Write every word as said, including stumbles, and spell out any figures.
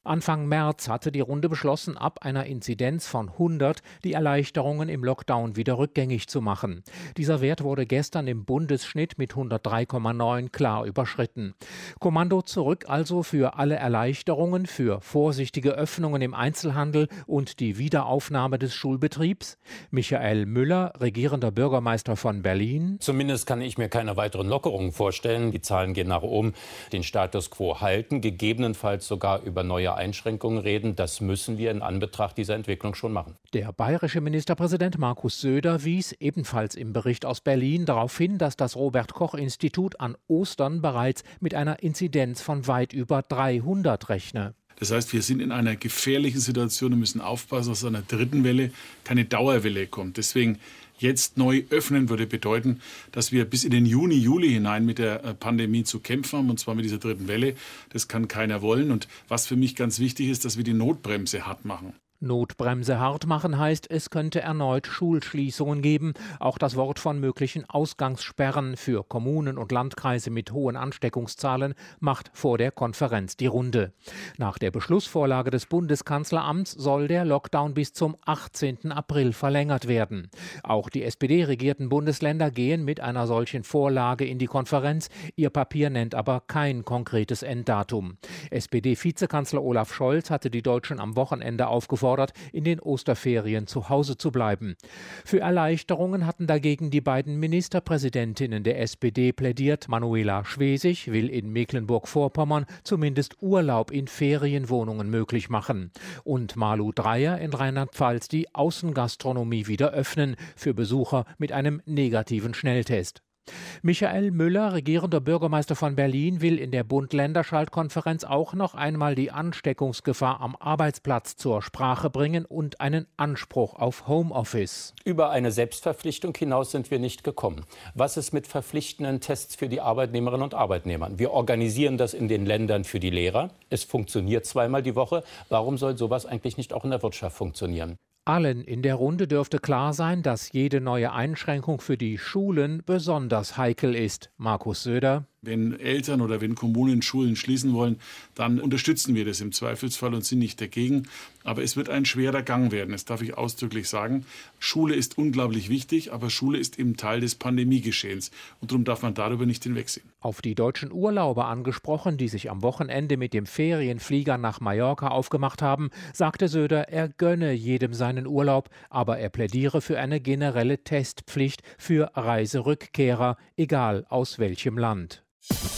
Anfang März hatte die Runde beschlossen, ab einer Inzidenz von hundert die Erleichterungen im Lockdown wieder rückgängig zu machen. Dieser Wert wurde gestern im Bundesschnitt mit hundertdrei Komma neun klar überschritten. Kommando zurück also für alle Erleichterungen, für vorsichtige Öffnungen im Einzelhandel und die Wiederaufnahme des Schulbetriebs? Michael Müller, regierender Bürgermeister von Berlin. Zumindest kann ich mir keine weiteren Lockerungen vorstellen. Die Zahlen gehen nach oben. Den Status quo halten, gegebenenfalls sogar über neue Einschränkungen reden. Das müssen wir in Anbetracht dieser Entwicklung schon machen. Der bayerische Ministerpräsident Markus Söder wies ebenfalls im Bericht aus Berlin darauf hin, dass das Robert-Koch-Institut an Ostern bereits mit einer Inzidenz von weit über dreihundert rechne. Das heißt, wir sind in einer gefährlichen Situation und müssen aufpassen, dass aus einer dritten Welle keine Dauerwelle kommt. Deswegen jetzt neu öffnen würde bedeuten, dass wir bis in den Juni, Juli hinein mit der Pandemie zu kämpfen haben, und zwar mit dieser dritten Welle. Das kann keiner wollen. Und was für mich ganz wichtig ist, dass wir die Notbremse hart machen. Notbremse hart machen heißt, es könnte erneut Schulschließungen geben. Auch das Wort von möglichen Ausgangssperren für Kommunen und Landkreise mit hohen Ansteckungszahlen macht vor der Konferenz die Runde. Nach der Beschlussvorlage des Bundeskanzleramts soll der Lockdown bis zum achtzehnten April verlängert werden. Auch die S P D-regierten Bundesländer gehen mit einer solchen Vorlage in die Konferenz. Ihr Papier nennt aber kein konkretes Enddatum. S P D-Vizekanzler Olaf Scholz hatte die Deutschen am Wochenende aufgefordert, in den Osterferien zu Hause zu bleiben. Für Erleichterungen hatten dagegen die beiden Ministerpräsidentinnen der S P D plädiert. Manuela Schwesig will in Mecklenburg-Vorpommern zumindest Urlaub in Ferienwohnungen möglich machen. Und Malu Dreyer in Rheinland-Pfalz die Außengastronomie wieder öffnen für Besucher mit einem negativen Schnelltest. Michael Müller, regierender Bürgermeister von Berlin, will in der Bund-Länder-Schaltkonferenz auch noch einmal die Ansteckungsgefahr am Arbeitsplatz zur Sprache bringen und einen Anspruch auf Homeoffice. Über eine Selbstverpflichtung hinaus sind wir nicht gekommen. Was ist mit verpflichtenden Tests für die Arbeitnehmerinnen und Arbeitnehmer? Wir organisieren das in den Ländern für die Lehrer. Es funktioniert zweimal die Woche. Warum soll sowas eigentlich nicht auch in der Wirtschaft funktionieren? Allen in der Runde dürfte klar sein, dass jede neue Einschränkung für die Schulen besonders heikel ist. Markus Söder. Wenn Eltern oder wenn Kommunen Schulen schließen wollen, dann unterstützen wir das im Zweifelsfall und sind nicht dagegen. Aber es wird ein schwerer Gang werden, das darf ich ausdrücklich sagen. Schule ist unglaublich wichtig, aber Schule ist eben Teil des Pandemiegeschehens. Und darum darf man darüber nicht hinwegsehen. Auf die deutschen Urlauber angesprochen, die sich am Wochenende mit dem Ferienflieger nach Mallorca aufgemacht haben, sagte Söder, er gönne jedem seinen Urlaub, aber er plädiere für eine generelle Testpflicht für Reiserückkehrer, egal aus welchem Land.